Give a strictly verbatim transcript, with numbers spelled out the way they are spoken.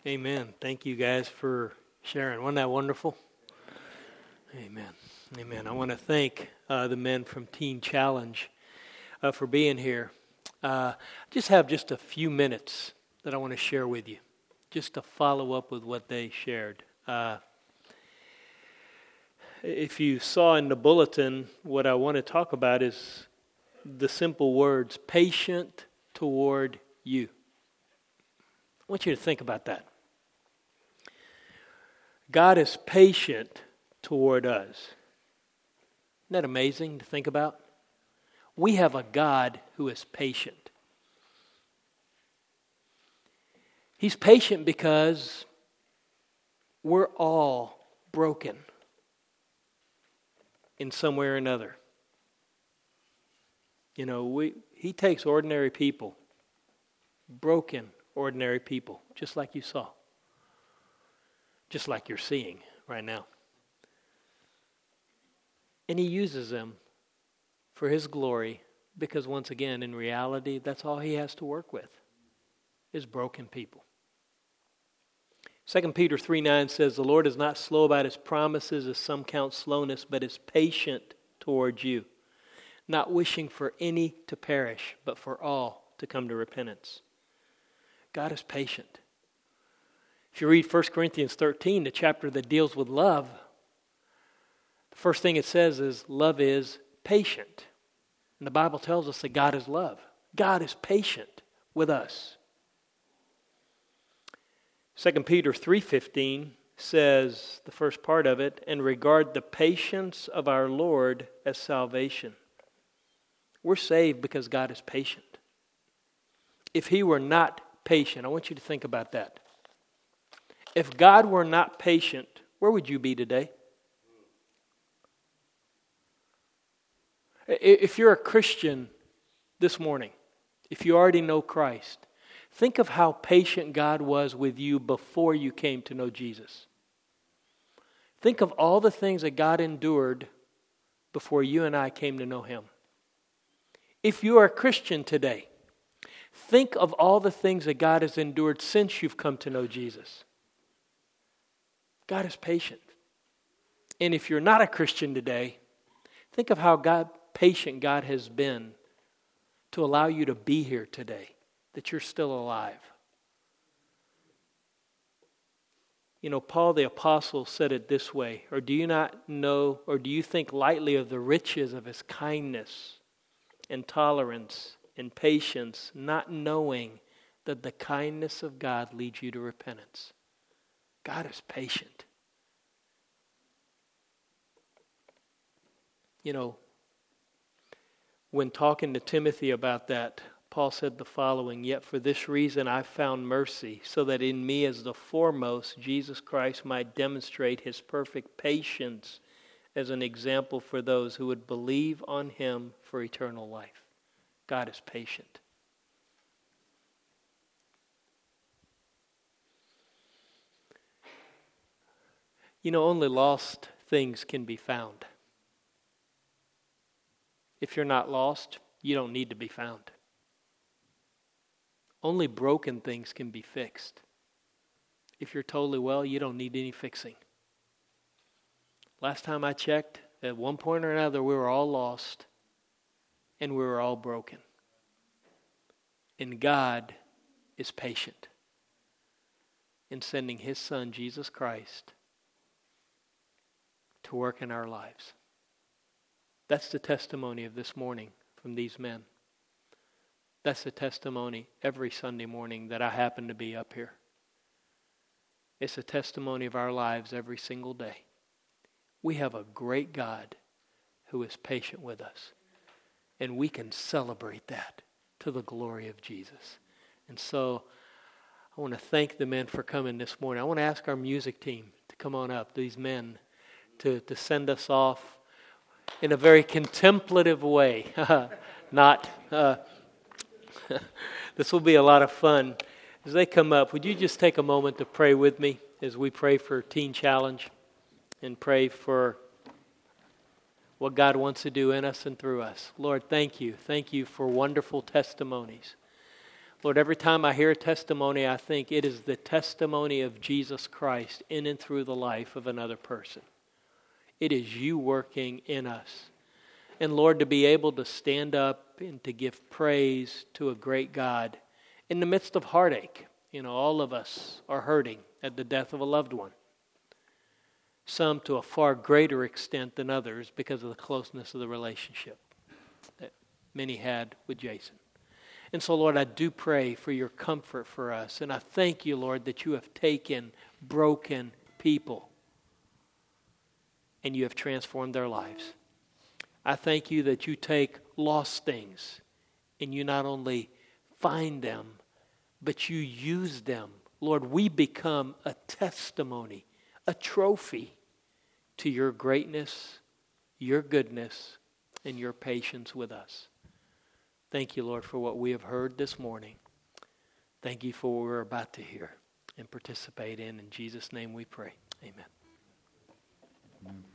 Amen. Thank you guys for sharing. Wasn't that wonderful? Amen. Amen. I want to thank uh, the men from Teen Challenge uh, for being here. Uh, I just have just a few minutes that I want to share with you, just to follow up with what they shared. Uh, if you saw in the bulletin, what I want to talk about is the simple words, patient toward you. I want you to think about that. God is patient toward us. Isn't that amazing to think about? We have a God who is patient. He's patient because we're all broken in some way or another. You know, we He takes ordinary people, broken ordinary people, just like you saw. Just like you're seeing right now. And He uses them for His glory because, once again, in reality, that's all He has to work with, is broken people. Second Peter three nine says, "The Lord is not slow about His promises, as some count slowness, but is patient towards you, not wishing for any to perish, but for all to come to repentance." God is patient. If you read First Corinthians thirteen, the chapter that deals with love, the first thing it says is love is patient. And the Bible tells us that God is love. God is patient with us. Second Peter three fifteen says, the first part of it, "And regard the patience of our Lord as salvation." We're saved because God is patient. If He were not patient, I want you to think about that. If God were not patient, where would you be today? If you're a Christian this morning, if you already know Christ, think of how patient God was with you before you came to know Jesus. Think of all the things that God endured before you and I came to know Him. If you are a Christian today, think of all the things that God has endured since you've come to know Jesus. God is patient. And if you're not a Christian today, think of how God patient God has been to allow you to be here today, that you're still alive. You know, Paul the Apostle said it this way, "Or do you not know, or do you think lightly of the riches of His kindness and tolerance and patience, not knowing that the kindness of God leads you to repentance?" God is patient. You know, when talking to Timothy about that, Paul said the following, "Yet for this reason I found mercy, so that in me as the foremost Jesus Christ might demonstrate His perfect patience as an example for those who would believe on Him for eternal life." God is patient. You know, only lost things can be found. If you're not lost, you don't need to be found. Only broken things can be fixed. If you're totally well, you don't need any fixing. Last time I checked, at one point or another, we were all lost and we were all broken. And God is patient in sending His Son, Jesus Christ, to work in our lives. That's the testimony of this morning from these men. That's the testimony every Sunday morning that I happen to be up here. It's a testimony of our lives every single day. We have a great God who is patient with us. And we can celebrate that to the glory of Jesus. And so I want to thank the men for coming this morning. I want to ask our music team to come on up, these men, to, to send us off in a very contemplative way. Not, uh, this will be a lot of fun. As they come up, would you just take a moment to pray with me as we pray for Teen Challenge and pray for what God wants to do in us and through us. Lord, thank you. Thank you for wonderful testimonies. Lord, every time I hear a testimony, I think it is the testimony of Jesus Christ in and through the life of another person. It is you working in us. And Lord, to be able to stand up and to give praise to a great God in the midst of heartache. You know, all of us are hurting at the death of a loved one. Some to a far greater extent than others because of the closeness of the relationship that many had with Jason. And so, Lord, I do pray for your comfort for us. And I thank you, Lord, that you have taken broken people and you have transformed their lives. I thank you that you take lost things and you not only find them, but you use them. Lord, we become a testimony, a trophy to your greatness, your goodness, and your patience with us. Thank you, Lord, for what we have heard this morning. Thank you for what we're about to hear and participate in. In Jesus' name we pray. Amen. Amen.